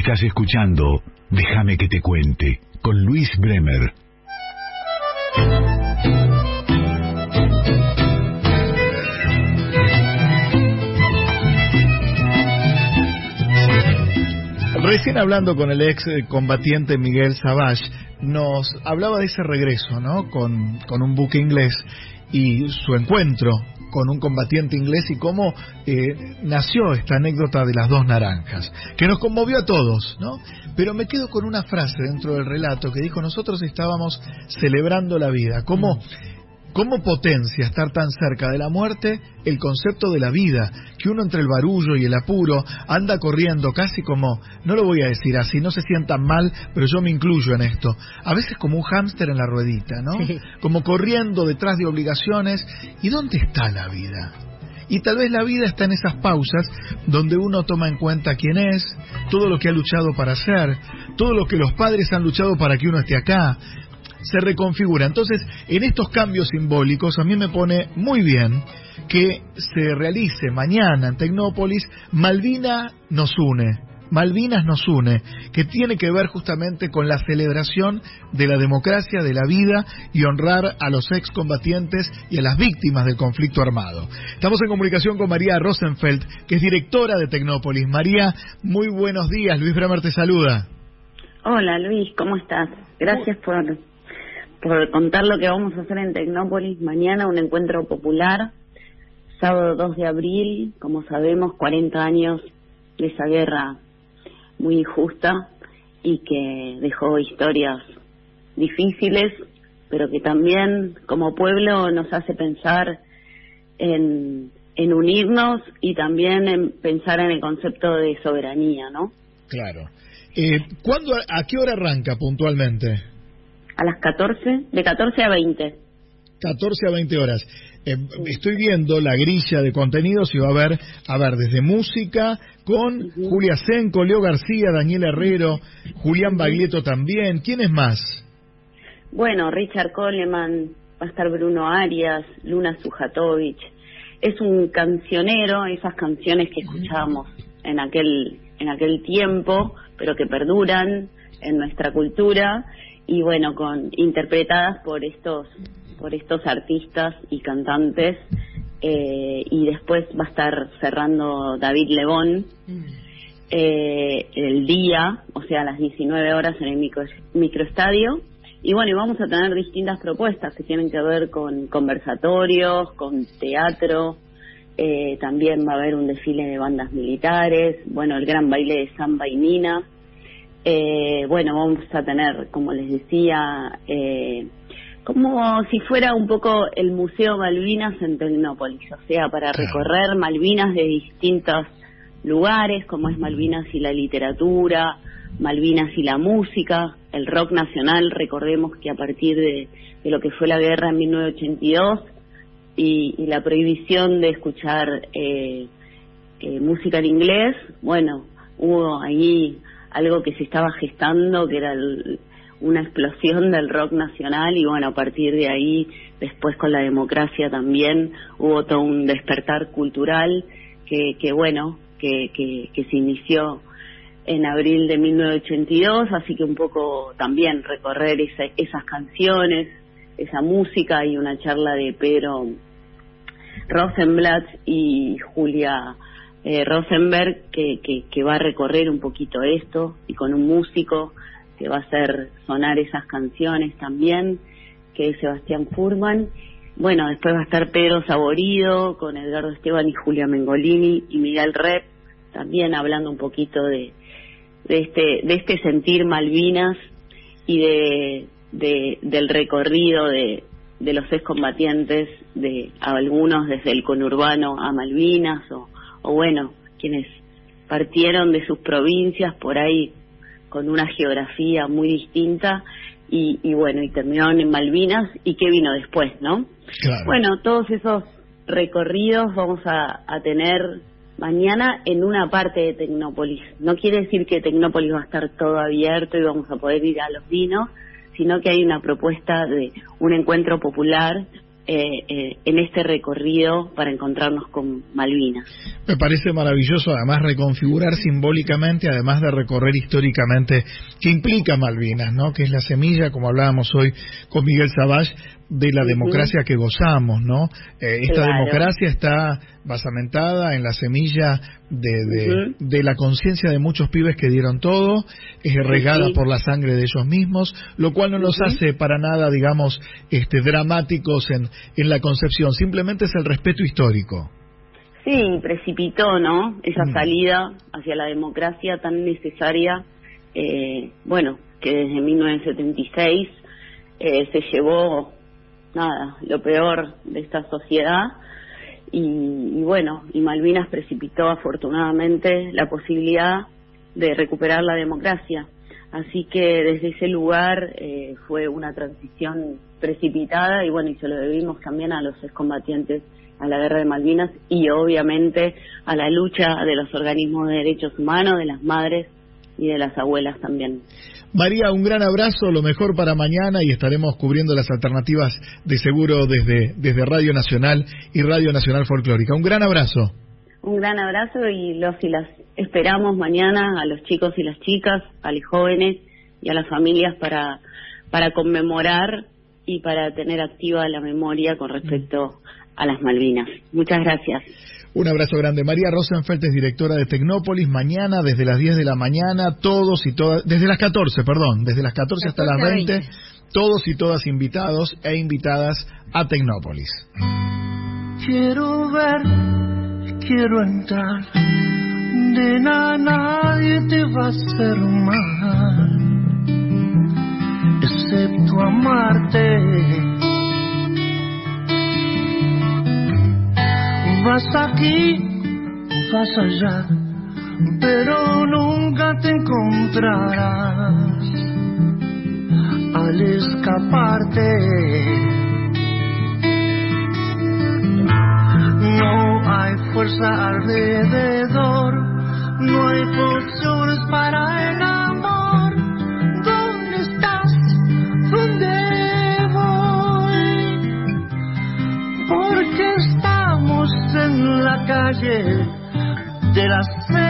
Estás escuchando Déjame que te cuente, con Luis Bremer. Recién hablando con el ex combatiente Miguel Savage, nos hablaba de ese regreso, ¿no? Con un buque inglés y su encuentro con un combatiente inglés y cómo nació esta anécdota de las dos naranjas, que nos conmovió a todos, ¿no? Pero me quedo con una frase dentro del relato que dijo: nosotros estábamos celebrando la vida. ¿Cómo potencia estar tan cerca de la muerte el concepto de la vida? Que uno entre el barullo y el apuro anda corriendo casi como, no lo voy a decir así, no se sientan mal, pero yo me incluyo en esto, a veces como un hámster en la ruedita, ¿no? Sí. Como corriendo detrás de obligaciones. ¿Y dónde está la vida? Y tal vez la vida está en esas pausas donde uno toma en cuenta quién es, todo lo que ha luchado para ser, todo lo que los padres han luchado para que uno esté acá. Se reconfigura. Entonces, en estos cambios simbólicos, a mí me pone muy bien que se realice mañana en Tecnópolis Malvinas nos une, que tiene que ver justamente con la celebración de la democracia, de la vida y honrar a los excombatientes y a las víctimas del conflicto armado. Estamos en comunicación con María Rosenfeld, que es directora de Tecnópolis. María, muy buenos días. Luis Bremer te saluda. Hola Luis, ¿cómo estás? Gracias por contar lo que vamos a hacer en Tecnópolis mañana, un encuentro popular, sábado 2 de abril, como sabemos, 40 años de esa guerra muy injusta y que dejó historias difíciles, pero que también como pueblo nos hace pensar en unirnos y también en pensar en el concepto de soberanía, ¿no? Claro. ¿A qué hora arranca puntualmente? A las 14, de 14 a 20. 14 a 20 horas. Estoy viendo la grilla de contenidos y va a haber desde música con Julia Senco, Leo García, Daniel Herrero, Julián Baglietto también. ¿Quién es más? Bueno, Richard Coleman, va a estar Bruno Arias, Luna Sujatovic. Es un cancionero, esas canciones que escuchábamos en aquel tiempo, pero que perduran en nuestra cultura. Y bueno, interpretadas por estos artistas y cantantes, y después va a estar cerrando David Lebón el día, o sea, a las 19 horas en el microestadio. Y bueno, y vamos a tener distintas propuestas que tienen que ver con conversatorios, con teatro, también va a haber un desfile de bandas militares, bueno, el gran baile de samba y mina. Bueno, vamos a tener, como les decía, como si fuera un poco el Museo Malvinas en Tecnópolis, o sea, para recorrer Malvinas de distintos lugares, como es Malvinas y la literatura, Malvinas y la música, el rock nacional. Recordemos que a partir de lo que fue la guerra en 1982 y la prohibición de escuchar música en inglés, bueno, hubo ahí algo que se estaba gestando, que era una explosión del rock nacional, y bueno, a partir de ahí, después con la democracia también, hubo todo un despertar cultural que se inició en abril de 1982, así que un poco también recorrer esas canciones, esa música, y una charla de Pedro Rosenblatt y Julia Rosenberg que va a recorrer un poquito esto, y con un músico que va a hacer sonar esas canciones también, que es Sebastián Furman. Bueno, después va a estar Pedro Saborido con Edgardo Esteban y Julia Mengolini y Miguel Rep, también hablando un poquito de este sentir Malvinas y del recorrido de los excombatientes, de algunos desde el conurbano a Malvinas, o bueno, quienes partieron de sus provincias por ahí con una geografía muy distinta y bueno, y terminaron en Malvinas, y qué vino después, ¿no? Claro. Bueno, todos esos recorridos vamos a tener mañana en una parte de Tecnópolis. No quiere decir que Tecnópolis va a estar todo abierto y vamos a poder ir a los vinos, sino que hay una propuesta de un encuentro popular en este recorrido para encontrarnos con Malvinas. Me parece maravilloso, además, reconfigurar simbólicamente, además de recorrer históricamente, qué implica Malvinas, ¿no? Que es la semilla, como hablábamos hoy con Miguel Savage, de la democracia que gozamos, ¿no? Esta democracia está basamentada en la semilla de la conciencia de muchos pibes que dieron todo, es regada por la sangre de ellos mismos, lo cual no los hace para nada, digamos, dramáticos en la concepción, simplemente es el respeto histórico. Sí, precipitó, ¿no? Esa salida hacia la democracia tan necesaria, bueno, que desde 1976 se llevó lo peor de esta sociedad y bueno, y Malvinas precipitó afortunadamente la posibilidad de recuperar la democracia. Así que desde ese lugar fue una transición precipitada y bueno, y se lo debimos también a los excombatientes a la guerra de Malvinas y obviamente a la lucha de los organismos de derechos humanos, de las madres y de las abuelas también. María, un gran abrazo, lo mejor para mañana y estaremos cubriendo las alternativas de seguro desde Radio Nacional y Radio Nacional Folclórica. Un gran abrazo. Un gran abrazo y los y las esperamos mañana a los chicos y las chicas, a los jóvenes y a las familias para conmemorar y para tener activa la memoria con respecto a las Malvinas. Muchas gracias. Un abrazo grande. María Rosenfeld es directora de Tecnópolis. Mañana, desde las 10 de la mañana, todos y todas, desde las 14 hasta las 20, todos y todas invitados e invitadas a Tecnópolis. Quiero ver, quiero entrar, nena, nadie te va a hacer mal, excepto amarte. Vas aquí, vas allá, pero nunca te encontrarás al escaparte. No hay fuerza alrededor, no hay pociones para el amor. ¿Dónde estás? ¿Dónde voy? Porque estamos en la calle de las